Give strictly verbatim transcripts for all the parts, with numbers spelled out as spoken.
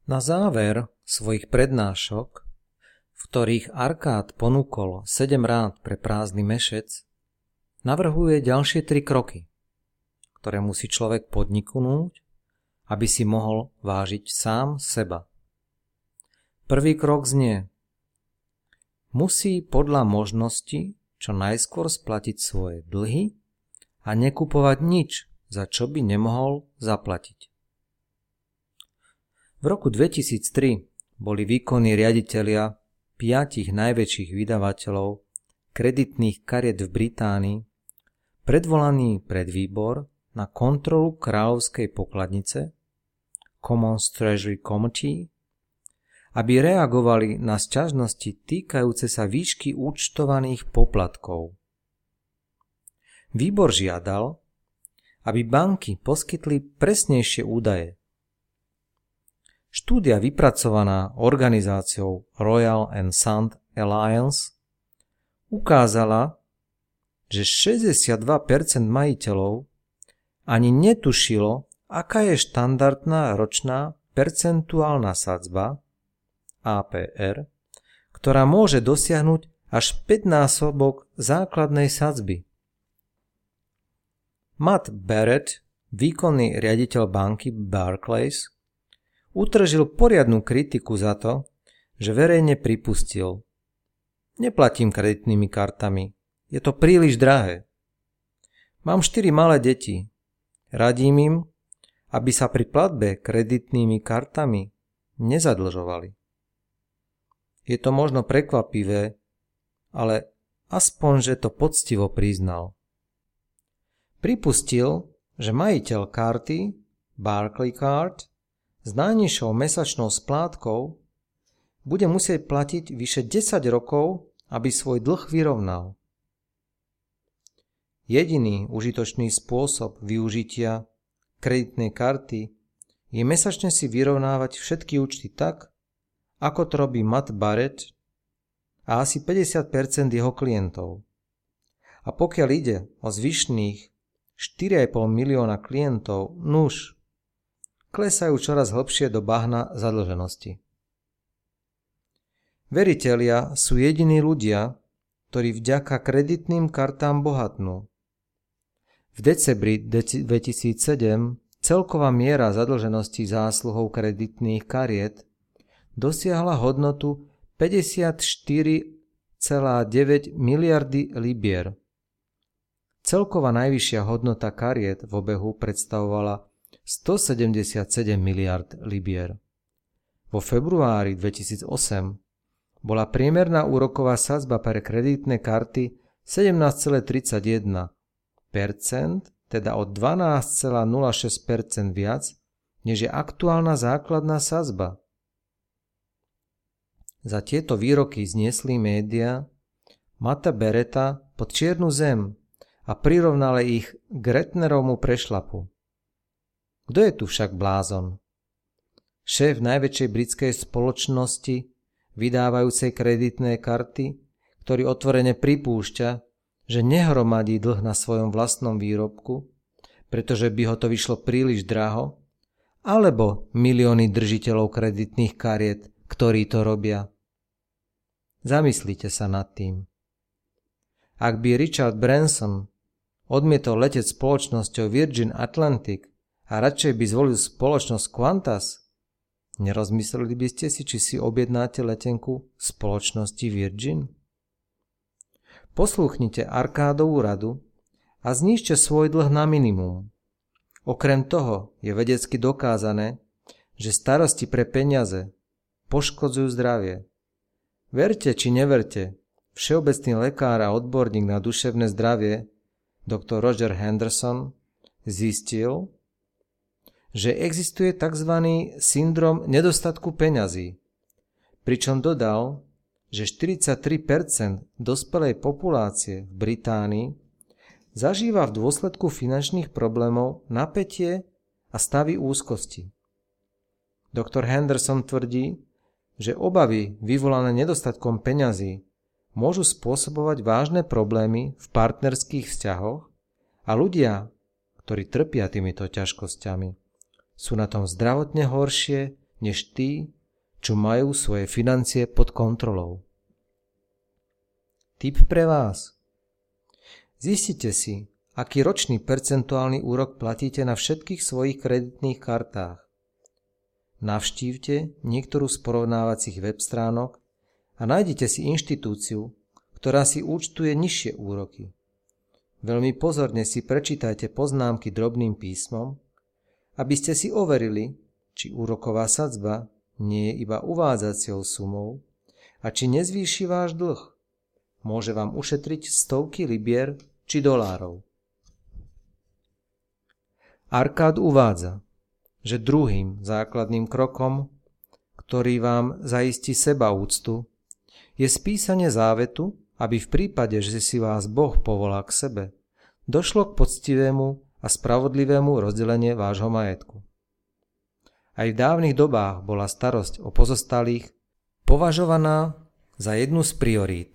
Na záver svojich prednášok, v ktorých Arkád ponúkol sedem rád pre prázdny mešec, navrhuje ďalšie tri kroky, ktoré musí človek podniknúť, aby si mohol vážiť sám seba. Prvý krok znie: musí podľa možnosti čo najskôr splatiť svoje dlhy a nekupovať nič, za čo by nemohol zaplatiť. V roku dvetisíctri boli výkonní riaditelia piatich najväčších vydavateľov kreditných kariet v Británii predvolaní pred výbor na kontrolu kráľovskej pokladnice Commons Treasury Committee, aby reagovali na sťažnosti týkajúce sa výšky účtovaných poplatkov. Výbor žiadal, aby banky poskytli presnejšie údaje. Štúdia vypracovaná organizáciou Royal and Sons Alliance ukázala, že šesťdesiatdva percent majiteľov ani netušilo, aká je štandardná ročná percentuálna sadzba á pé er, ktorá môže dosiahnuť až päťnásobok základnej sadzby. Matt Barrett, výkonný riaditeľ banky Barclays, utržil poriadnu kritiku za to, že verejne pripustil: neplatím kreditnými kartami, je to príliš drahé. Mám štyri malé deti, radím im, aby sa pri platbe kreditnými kartami nezadlžovali. Je to možno prekvapivé, ale aspoň, že to poctivo priznal. Pripustil, že majiteľ karty Barclaycard s najnižšou mesačnou splátkou bude musieť platiť vyše desať rokov, aby svoj dlh vyrovnal. Jediný užitočný spôsob využitia kreditnej karty je mesačne si vyrovnávať všetky účty tak, ako to robí Matt Barrett a asi päťdesiat percent jeho klientov. A pokiaľ ide o zvyšných štyri a pol milióna klientov, nuž, klesajú čoraz hlbšie do bahna zadlženosti. Veritelia sú jediní ľudia, ktorí vďaka kreditným kartám bohatnú. V decembri dvetisícsedem celková miera zadlženosti zásluhou kreditných kariet dosiahla hodnotu päťdesiatštyri celá deväť miliardy libier. Celková najvyššia hodnota kariet v obehu predstavovala stosedemdesiatsedem miliárd libier. Vo februári dvetisícosem bola priemerná úroková sadzba pre kreditné karty sedemnásť celá tridsaťjeden percent, teda o dvanásť celá nula šesť percent viac, než je aktuálna základná sadzba. Za tieto výroky zniesli médiá Matta Barretta pod čiernu zem a prirovnali ich k Gretnerovmu prešlapu. Kto je tu však blázon? Šéf najväčšej britskej spoločnosti, vydávajúcej kreditné karty, ktorý otvorene pripúšťa, že nehromadí dlh na svojom vlastnom výrobku, pretože by ho to vyšlo príliš draho, alebo milióny držiteľov kreditných kariet, ktorí to robia? Zamyslite sa nad tým. Ak by Richard Branson odmietol leteť spoločnosťou Virgin Atlantic a radšej by zvolil spoločnosť Qantas, nerozmysleli by ste si, či si objednáte letenku spoločnosti Virgin? Poslúchnite Arkádovú radu a znížte svoj dlh na minimum. Okrem toho je vedecky dokázané, že starosti pre peniaze poškodzujú zdravie. Verte či neverte, všeobecný lekár a odborník na duševné zdravie doktor Roger Henderson zistil, že existuje tzv. Syndrom nedostatku peňazí, pričom dodal, že štyridsaťtri percent dospelej populácie v Británii zažíva v dôsledku finančných problémov napätie a stavy úzkosti. doktor Henderson tvrdí, že obavy vyvolané nedostatkom peňazí môžu spôsobovať vážne problémy v partnerských vzťahoch a ľudia, ktorí trpia týmito ťažkosťami, sú na tom zdravotne horšie než tí, čo majú svoje financie pod kontrolou. Tip pre vás. Zistite si, aký ročný percentuálny úrok platíte na všetkých svojich kreditných kartách. Navštívte niektorú z porovnávacích web stránok a nájdete si inštitúciu, ktorá si účtuje nižšie úroky. Veľmi pozorne si prečítajte poznámky drobným písmom, aby ste si overili, či úroková sadzba nie je iba uvádzaciou sumou a či nezvýši váš dlh. Môže vám ušetriť stovky libier či dolárov. Arkád uvádza, že druhým základným krokom, ktorý vám zaistí sebaúctu, je spísanie závetu, aby v prípade, že si vás Boh povolá k sebe, došlo k poctivému a spravodlivému rozdeleniu vášho majetku. Aj v dávnych dobách bola starosť o pozostalých považovaná za jednu z priorít.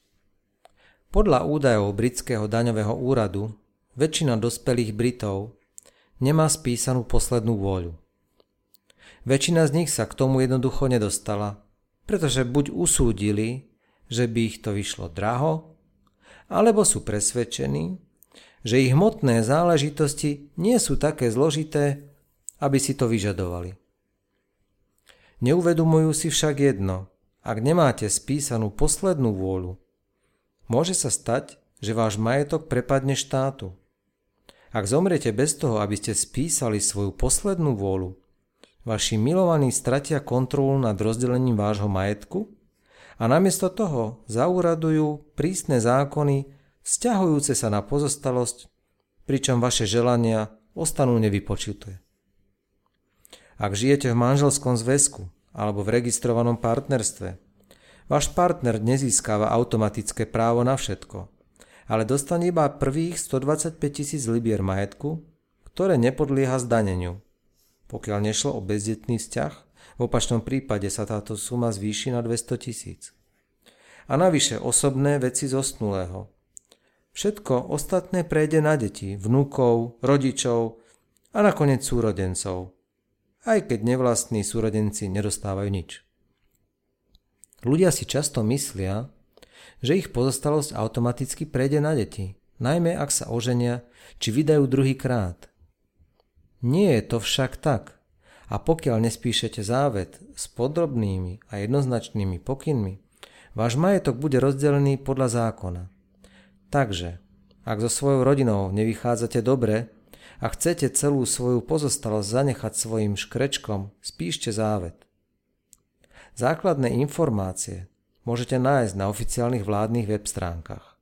Podľa údajov britského daňového úradu väčšina dospelých Britov nemá spísanú poslednú vôľu. Väčšina z nich sa k tomu jednoducho nedostala, pretože buď usúdili, že by ich to vyšlo draho, alebo sú presvedčení, že ich hmotné záležitosti nie sú také zložité, aby si to vyžadovali. Neuvedomujú si však jedno, ak nemáte spísanú poslednú vôľu, môže sa stať, že váš majetok prepadne štátu. Ak zomriete bez toho, aby ste spísali svoju poslednú vôľu, vaši milovaní stratia kontrolu nad rozdelením vášho majetku a namiesto toho zauradujú prísne zákony vzťahujúce sa na pozostalosť, pričom vaše želania ostanú nevypočuté. Ak žijete v manželskom zväzku alebo v registrovanom partnerstve, váš partner nezískava automatické právo na všetko, ale dostane iba prvých stodvadsaťpäť tisíc libier majetku, ktoré nepodlieha zdaneniu. Pokiaľ nešlo o bezdetný vzťah, v opačnom prípade sa táto suma zvýši na dvesto tisíc. A navyše osobné veci zosnulého. Všetko ostatné prejde na deti, vnúkov, rodičov a nakoniec súrodencov. Aj keď nevlastní súrodenci nedostávajú nič. Ľudia si často myslia, že ich pozostalosť automaticky prejde na deti, najmä ak sa oženia či vydajú druhýkrát. Nie je to však tak. A pokiaľ nespíšete závet s podrobnými a jednoznačnými pokynmi, váš majetok bude rozdelený podľa zákona. Takže, ak so svojou rodinou nevychádzate dobre a chcete celú svoju pozostalosť zanechať svojim škrečkom, spíšte závet. Základné informácie môžete nájsť na oficiálnych vládnych web stránkach.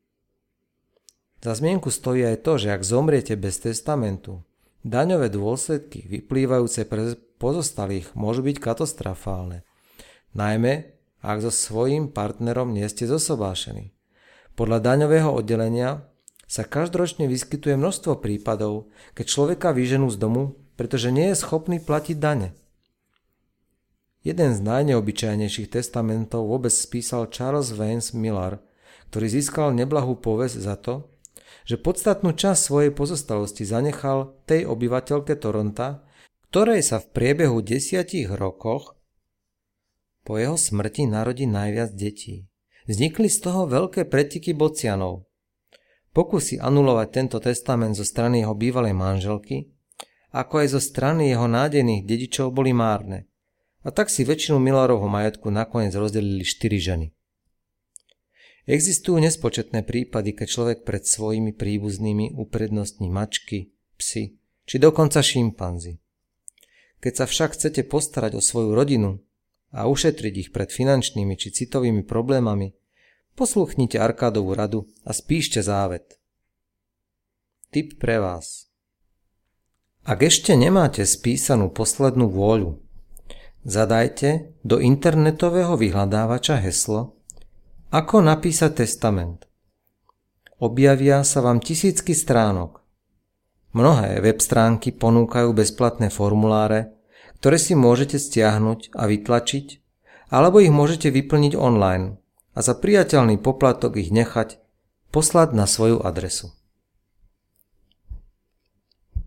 Za zmienku stojí aj to, že ak zomriete bez testamentu, daňové dôsledky vyplývajúce pre pozostalých môžu byť katastrofálne, najmä ak so svojím partnerom nie ste zosobášení. Podľa daňového oddelenia sa každoročne vyskytuje množstvo prípadov, keď človeka vyženú z domu, pretože nie je schopný platiť dane. Jeden z najneobyčajnejších testamentov vôbec spísal Charles Vance Millar, ktorý získal neblahú povesť za to, že podstatnú časť svojej pozostalosti zanechal tej obyvateľke Toronta, ktorej sa v priebehu desiatich rokoch po jeho smrti narodí najviac detí. Vznikli z toho veľké pretiky bocianov. Pokusy anulovať tento testament zo strany jeho bývalej manželky, ako aj zo strany jeho nádejných dedičov boli márne. A tak si väčšinu Millarovho majetku nakoniec rozdelili štyri ženy. Existujú nespočetné prípady, keď človek pred svojimi príbuznými uprednostní mačky, psy, či dokonca šimpanzi. Keď sa však chcete postarať o svoju rodinu a ušetriť ich pred finančnými či citovými problémami, poslúchnite Arkádovú radu a spíšte závet. Tip pre vás. Ak ešte nemáte spísanú poslednú vôľu, zadajte do internetového vyhľadávača heslo Ako napísať testament. Objavia sa vám tisícky stránok. Mnohé web stránky ponúkajú bezplatné formuláre, ktoré si môžete stiahnuť a vytlačiť, alebo ich môžete vyplniť online a za priateľný poplatok ich nechať poslať na svoju adresu.